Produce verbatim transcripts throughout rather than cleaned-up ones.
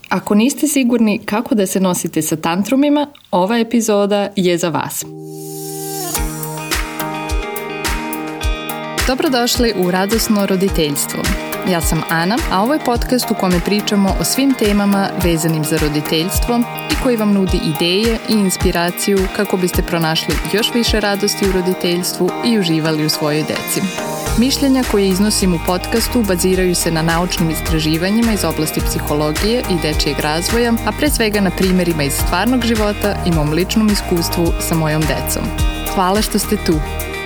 Ako niste sigurni kako da se nosite sa tantrumima, ova epizoda je za vas. Dobrodošli u Radosno roditeljstvo. Ja sam Ana, a ovo je podcast u kome pričamo o svim temama vezanim za roditeljstvo i koji vam nudi ideje i inspiraciju kako biste pronašli još više radosti u roditeljstvu i uživali u svojoj deci. Mišljenja koje iznosim u podcastu baziraju se na naučnim istraživanjima iz oblasti psihologije i dečijeg razvoja, a pre svega na primjerima iz stvarnog života i mom ličnom iskustvu sa mojom decom. Hvala što ste tu.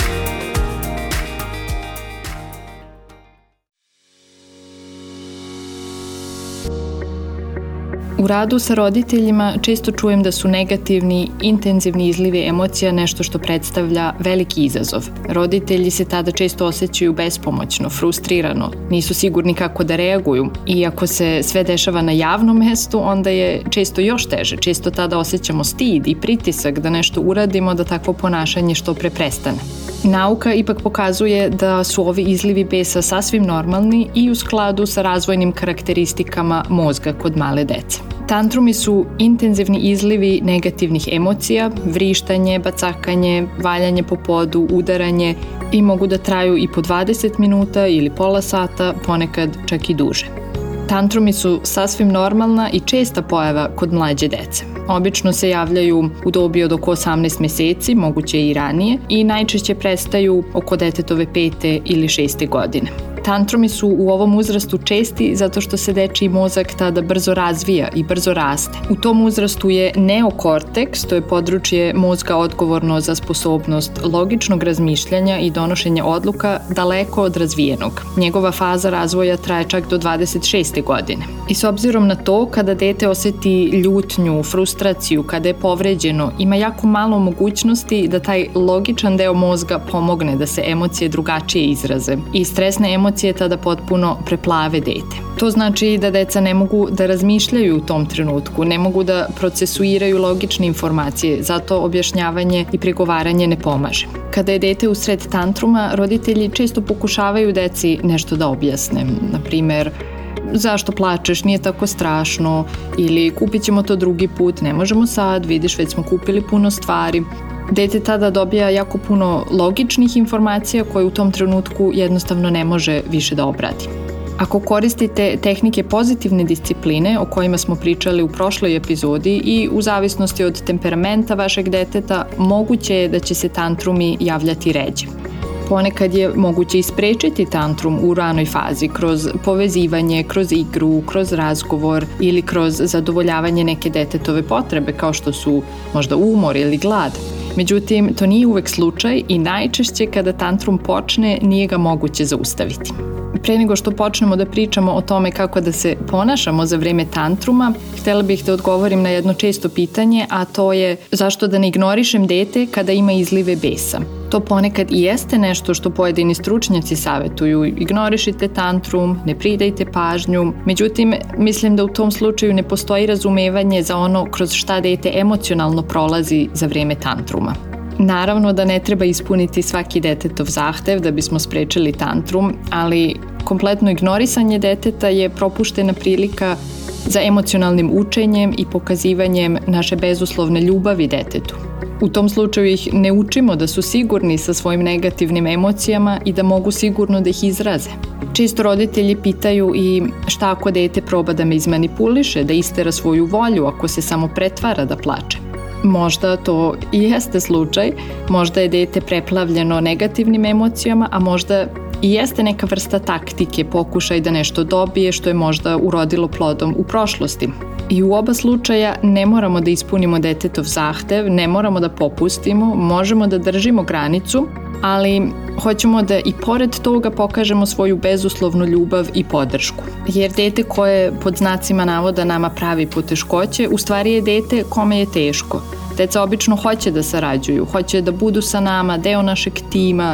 U radu sa roditeljima često čujem da su negativni, intenzivni izlivi emocija nešto što predstavlja veliki izazov. Roditelji se tada često osjećaju bespomoćno, frustrirano, nisu sigurni kako da reaguju i ako se sve dešava na javnom mestu, onda je često još teže. Često tada osjećamo stid i pritisak da nešto uradimo da takvo ponašanje što pre prestane. Nauka ipak pokazuje da su ovi izlivi besa sasvim normalni i u skladu sa razvojnim karakteristikama mozga kod male dece. Tantrumi su intenzivni izlivi negativnih emocija, vrištanje, bacakanje, valjanje po podu, udaranje i mogu da traju i po dvadeset minuta ili pola sata, ponekad čak i duže. Tantrumi su sasvim normalna i česta pojava kod mlađe dece. Obično se javljaju u dobi od oko osamnaest meseci, moguće i ranije, i najčešće prestaju oko detetove pete ili šeste godine. Tantrumi su u ovom uzrastu česti zato što se dečiji mozak tada brzo razvija i brzo raste. U tom uzrastu je neokorteks, to je područje mozga odgovorno za sposobnost logičnog razmišljanja i donošenja odluka, daleko od razvijenog. Njegova faza razvoja traje čak do dvadeset šeste godine. I s obzirom na to, kada dete oseti ljutnju, frustraciju, kada je povređeno, ima jako malo mogućnosti da taj logičan deo mozga pomogne da se emocije drugačije izraze. I stresne emocije emocije tada potpuno preplave dete. To znači da deca ne mogu da razmišljaju u tom trenutku, ne mogu da procesuiraju logične informacije, zato objašnjavanje i pregovaranje ne pomaže. Kada je dete usred tantruma, roditelji često pokušavaju deci nešto da objasne, na primer, zašto plačeš, nije tako strašno, ili kupit ćemo to drugi put, ne možemo sad, vidiš, već smo kupili puno stvari. Dete tada dobija jako puno logičnih informacija koje u tom trenutku jednostavno ne može više da obradi. Ako koristite tehnike pozitivne discipline o kojima smo pričali u prošloj epizodi i u zavisnosti od temperamenta vašeg deteta, moguće je da će se tantrumi javljati ređe. Ponekad je moguće isprečiti tantrum u ranoj fazi kroz povezivanje, kroz igru, kroz razgovor ili kroz zadovoljavanje neke detetove potrebe kao što su možda umor ili glad. Međutim, to nije uvek slučaj i najčešće kada tantrum počne nije ga moguće zaustaviti. Pre nego što počnemo da pričamo o tome kako da se ponašamo za vreme tantruma, htjela bih da odgovorim na jedno često pitanje, a to je zašto da ne ignorišem dete kada ima izlive besa. To ponekad i jeste nešto što pojedini stručnjaci savjetuju. Ignorišite tantrum, ne pridajte pažnju. Međutim, mislim da u tom slučaju ne postoji razumevanje za ono kroz šta dete emocionalno prolazi za vreme tantruma. Naravno da ne treba ispuniti svaki detetov zahtev da bismo sprečili tantrum, ali kompletno ignorisanje deteta je propuštena prilika za emocionalnim učenjem i pokazivanjem naše bezuslovne ljubavi detetu. U tom slučaju ih ne učimo da su sigurni sa svojim negativnim emocijama i da mogu sigurno da ih izraze. Često roditelji pitaju i šta ako dete proba da me izmanipuliše, da istera svoju volju ako se samo pretvara da plače. Možda to i jeste slučaj, možda je dete preplavljeno negativnim emocijama, a možda i jeste neka vrsta taktike, pokušaj da nešto dobije što je možda urodilo plodom u prošlosti. I u oba slučaja ne moramo da ispunimo detetov zahtev, ne moramo da popustimo, možemo da držimo granicu, ali hoćemo da i pored toga pokažemo svoju bezuslovnu ljubav i podršku. Jer dete koje pod znacima navoda nama pravi poteškoće, u stvari je dete kome je teško. Deca obično hoće da sarađuju, hoće da budu sa nama, deo našeg tima,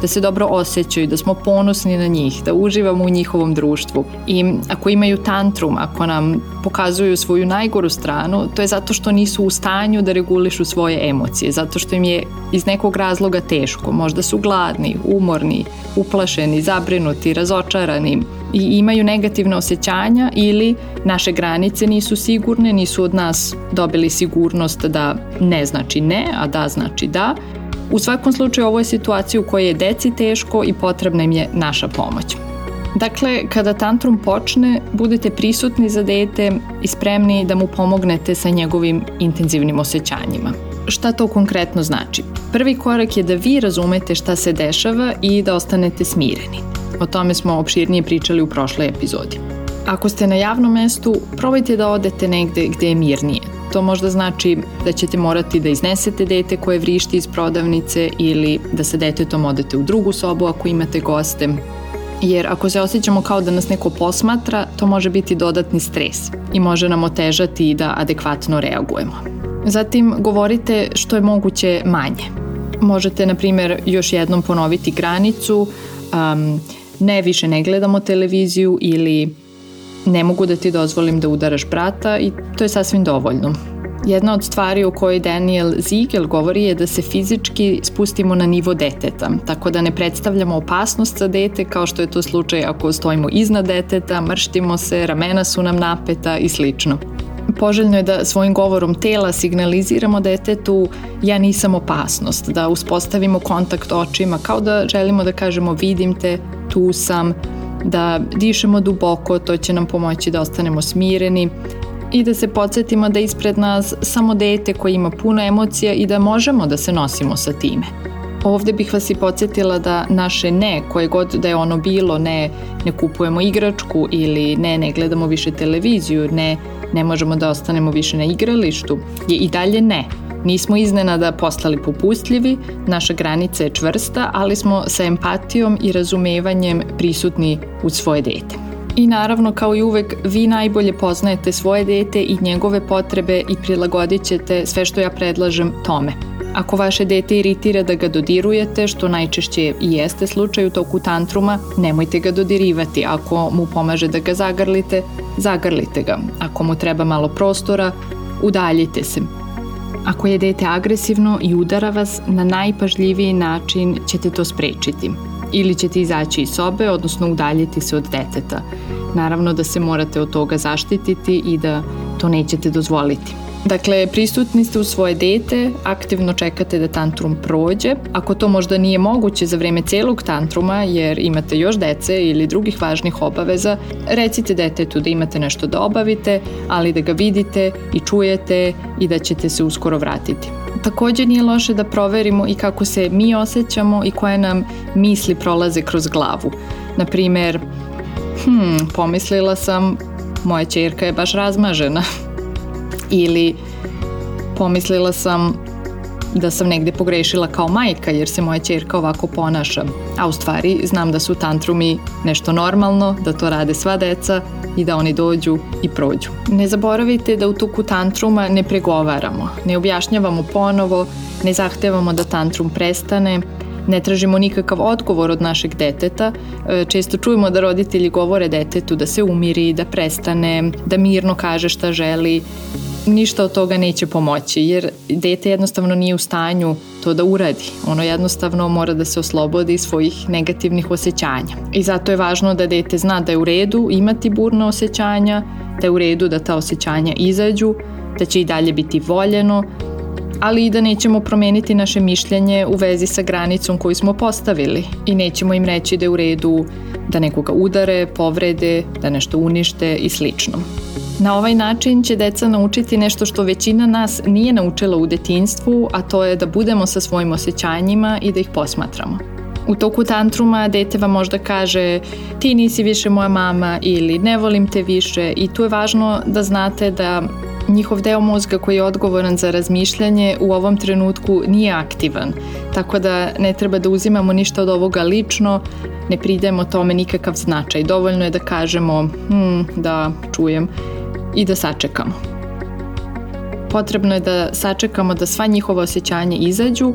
da se dobro osjećaju, da smo ponosni na njih, da uživamo u njihovom društvu. I ako imaju tantrum, ako nam pokazuju svoju najgoru stranu, to je zato što nisu u stanju da regulišu svoje emocije, zato što im je iz nekog razloga teško. Možda su gladni, umorni, uplašeni, zabrinuti, razočarani i imaju negativne osjećanja ili naše granice nisu sigurne, nisu od nas dobili sigurnost da ne znači ne, a da znači da. U svakom slučaju ovo je situacija u kojoj je deci teško i potrebna im je naša pomoć. Dakle, kada tantrum počne, budite prisutni za dete i spremni da mu pomognete sa njegovim intenzivnim osjećanjima. Šta to konkretno znači? Prvi korak je da vi razumete šta se dešava i da ostanete smireni. O tome smo opširnije pričali u prošloj epizodi. Ako ste na javnom mestu, probajte da odete negde gde je mirnije. To možda znači da ćete morati da iznesete dete koje vrišti iz prodavnice ili da sa detetom odete u drugu sobu ako imate goste. Jer ako se osjećamo kao da nas neko posmatra, to može biti dodatni stres i može nam otežati da adekvatno reagujemo. Zatim govorite što je moguće manje. Možete, na primjer, još jednom ponoviti granicu, um, ne više ne gledamo televiziju ili ne mogu da ti dozvolim da udaraš brata i to je sasvim dovoljno. Jedna od stvari o kojoj Daniel Siegel govori je da se fizički spustimo na nivo deteta, tako da ne predstavljamo opasnost za dete kao što je to slučaj ako stojimo iznad deteta, mrštimo se, ramena su nam napeta i slično. Poželjno je da svojim govorom tela signaliziramo detetu ja nisam opasnost, da uspostavimo kontakt očima kao da želimo da kažemo vidim te, tu sam, da dišemo duboko, to će nam pomoći da ostanemo smireni i da se podsjetimo da ispred nas samo dete koje ima puno emocija i da možemo da se nosimo sa time. Ovde bih vas i podsjetila da naše ne, koje god da je ono bilo, ne, ne kupujemo igračku ili ne, ne gledamo više televiziju, ne, ne možemo da ostanemo više na igralištu, je i dalje ne. Nismo iznenada postali popustljivi, naša granica je čvrsta, ali smo sa empatijom i razumevanjem prisutni uz svoje dete. I naravno, kao i uvek, vi najbolje poznajete svoje dete i njegove potrebe i prilagodit ćete sve što ja predlažem tome. Ako vaše dete iritira da ga dodirujete, što najčešće i jeste slučaj u toku tantruma, nemojte ga dodirivati. Ako mu pomaže da ga zagrlite, zagrlite ga. Ako mu treba malo prostora, udaljite se. Ako je dete agresivno i udara vas, na najpažljiviji način ćete to sprečiti. Ili ćete izaći iz sobe, odnosno udaljiti se od deteta. Naravno da se morate od toga zaštititi i da to nećete dozvoliti. Dakle, prisutni ste u svoje dete, aktivno čekate da tantrum prođe. Ako to možda nije moguće za vreme celog tantruma, jer imate još dece ili drugih važnih obaveza, recite detetu da imate nešto da obavite, ali da ga vidite i čujete i da ćete se uskoro vratiti. Također nije loše da proverimo i kako se mi osjećamo i koje nam misli prolaze kroz glavu. Naprimer, hm, pomislila sam, moja ćerka je baš razmažena. Ili pomislila sam da sam negde pogrešila kao majka jer se moja ćerka ovako ponaša. A u stvari znam da su tantrumi nešto normalno, da to rade sva deca i da oni dođu i prođu. Ne zaboravite da u toku tantruma ne pregovaramo, ne objašnjavamo ponovo, ne zahtevamo da tantrum prestane, ne tražimo nikakav odgovor od našeg deteta. Često čujemo da roditelji govore detetu da se umiri, da prestane, da mirno kaže šta želi. Ništa od toga neće pomoći jer dete jednostavno nije u stanju to da uradi. Ono jednostavno mora da se oslobodi svojih negativnih osjećanja. I zato je važno da dete zna da je u redu imati burna osjećanja, da je u redu da ta osjećanja izađu, da će i dalje biti voljeno, ali i da nećemo promeniti naše mišljenje u vezi sa granicom koju smo postavili i nećemo im reći da je u redu da nekoga udare, povrede, da nešto unište i slično. Na ovaj način će deca naučiti nešto što većina nas nije naučila u detinjstvu, a to je da budemo sa svojim osjećanjima i da ih posmatramo. U toku tantruma dete vam možda kaže ti nisi više moja mama ili ne volim te više i tu je važno da znate da njihov deo mozga koji je odgovoran za razmišljanje u ovom trenutku nije aktivan, tako da ne treba da uzimamo ništa od ovoga lično, ne pridajemo tome nikakav značaj. Dovoljno je da kažemo hm, da čujem i da sačekamo. Potrebno je da sačekamo da sva njihova osjećanja izađu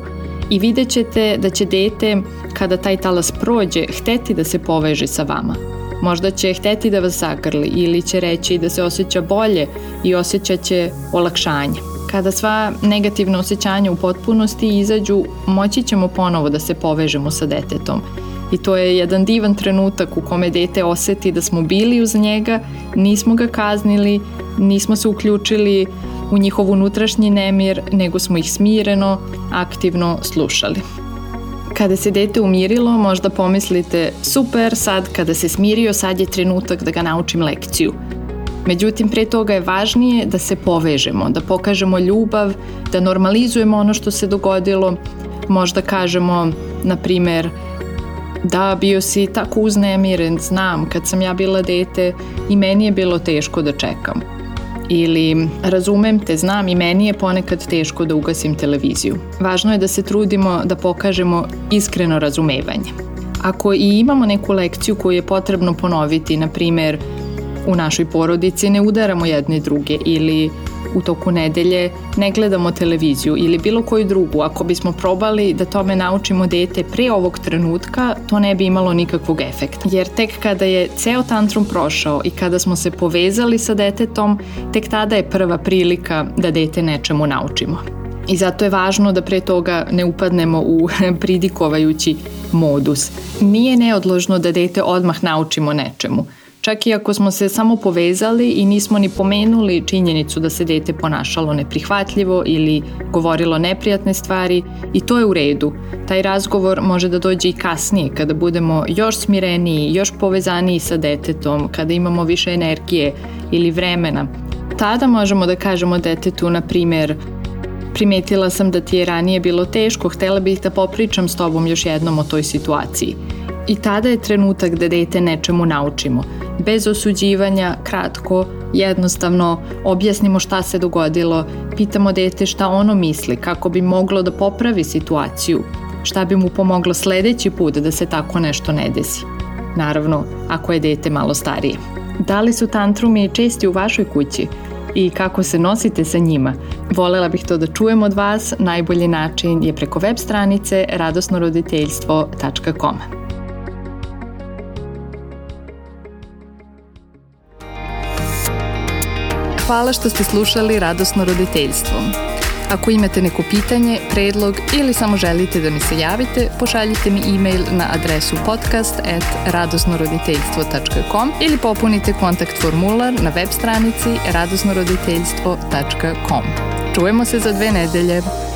I vidjet ćete da će dete, kada taj talas prođe, hteti da se poveže sa vama. Možda će hteti da vas zagrli ili će reći da se osjeća bolje i osjećat će olakšanje. Kada sva negativna osjećanja u potpunosti izađu, moći ćemo ponovo da se povežemo sa detetom. I to je jedan divan trenutak u kome dete oseti da smo bili uz njega, nismo ga kaznili, nismo se uključili u njihov unutrašnji nemir, nego smo ih smireno, aktivno slušali. Kada se dete umirilo, možda pomislite, super, sad kada se smirio, sad je trenutak da ga naučim lekciju. Međutim, pre toga je važnije da se povežemo, da pokažemo ljubav, da normalizujemo ono što se dogodilo. Možda kažemo, na primer, da, bio si tako uznemiren, znam, kad sam ja bila dete i meni je bilo teško da čekam. Ili, razumem te, znam, i meni je ponekad teško da ugasim televiziju. Važno je da se trudimo da pokažemo iskreno razumevanje. Ako i imamo neku lekciju koju je potrebno ponoviti, na primer, u našoj porodici ne udaramo jedne druge ili u toku nedelje ne gledamo televiziju ili bilo koju drugu. Ako bismo probali da tome naučimo dete pre ovog trenutka, to ne bi imalo nikakvog efekta. Jer tek kada je ceo tantrum prošao i kada smo se povezali sa detetom, tek tada je prva prilika da dete nečemu naučimo. I zato je važno da pre toga ne upadnemo u pridikovajući modus. Nije neodložno da dete odmah naučimo nečemu. Čak i ako smo se samo povezali i nismo ni pomenuli činjenicu da se dete ponašalo neprihvatljivo ili govorilo neprijatne stvari, i to je u redu. Taj razgovor može da dođe i kasnije, kada budemo još smireniji, još povezaniji sa detetom, kada imamo više energije ili vremena. Tada možemo da kažemo detetu, na primjer, primetila sam da ti je ranije bilo teško, htela bih da popričam s tobom još jednom o toj situaciji. I tada je trenutak da dete nečemu naučimo. Bez osuđivanja, kratko, jednostavno, objasnimo šta se dogodilo, pitamo dete šta ono misli, kako bi moglo da popravi situaciju, šta bi mu pomoglo sledeći put da se tako nešto ne desi. Naravno, ako je dete malo starije. Da li su tantrumi česti u vašoj kući? I kako se nosite sa njima? Volela bih to da čujem od vas. Najbolji način je preko web stranice radosno roditeljstvo tačka com. Hvala što ste slušali Radosno roditeljstvo. Ako imate neko pitanje, predlog ili samo želite da mi se javite, pošaljite mi e-mail na adresu podcast at radosnoroditeljstvo tačka com ili popunite kontakt formular na web stranici radosnoroditeljstvo tačka com. Čujemo se za dve nedelje.